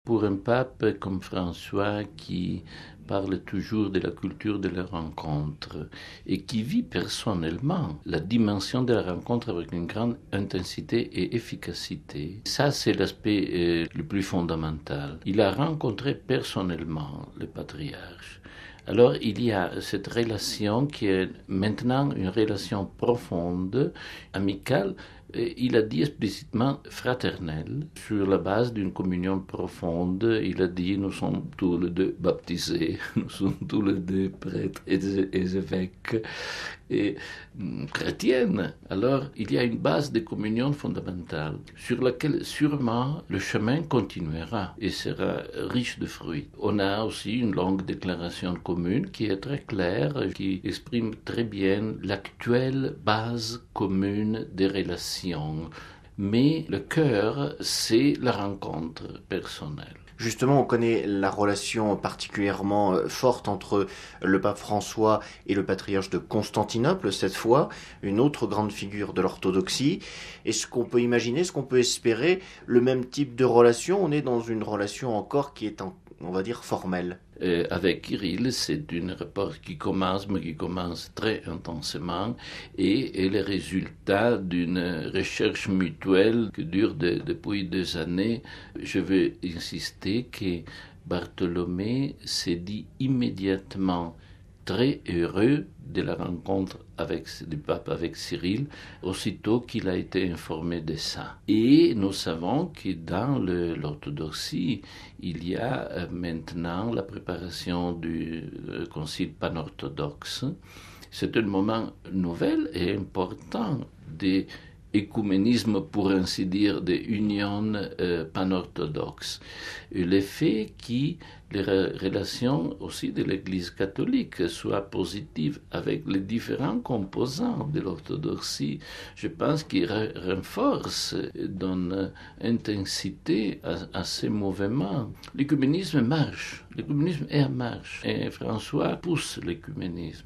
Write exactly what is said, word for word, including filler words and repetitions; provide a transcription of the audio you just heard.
Pour un pape comme François qui parle toujours de la culture de la rencontre et qui vit personnellement la dimension de la rencontre avec une grande intensité et efficacité. Ça, c'est l'aspect euh, le plus fondamental. Il a rencontré personnellement le patriarche. Alors, il y a cette relation qui est maintenant une relation profonde, amicale. Il a dit explicitement fraternelle, sur la base d'une communion profonde. Il a dit, nous sommes tous les deux baptisés, nous sommes tous les deux prêtres et évêques et chrétiennes. Alors, il y a une base de communion fondamentale sur laquelle sûrement le chemin continuera et sera riche de fruits. On a aussi une longue déclaration commune qui est très claire, qui exprime très bien l'actuelle base commune des relations. Mais le cœur, c'est la rencontre personnelle. Justement, on connaît la relation particulièrement forte entre le pape François et le patriarche de Constantinople, cette fois, une autre grande figure de l'orthodoxie. Est-ce qu'on peut imaginer, est-ce qu'on peut espérer le même type de relation? On est dans une relation encore qui est, en, on va dire, formelle. Euh, avec Kirill, c'est une rapport qui commence, mais qui commence très intensément et est le résultat d'une recherche mutuelle qui dure de, depuis des années. Je veux insister que Bartholomé s'est dit immédiatement très heureux de la rencontre avec, du pape avec Cyril, aussitôt qu'il a été informé de ça. Et nous savons que dans le, l'orthodoxie, il y a euh, maintenant la préparation du euh, concile panorthodoxe. C'est un moment nouvel et important des écuménisme, pour ainsi dire, des unions euh, panorthodoxes. Et le fait que les relations aussi de l'Église catholique soient positives avec les différents composants de l'orthodoxie, je pense qu'il renforce, donne intensité à, à ces mouvements. L'écuménisme marche, l'écuménisme est en marche, et François pousse l'écuménisme.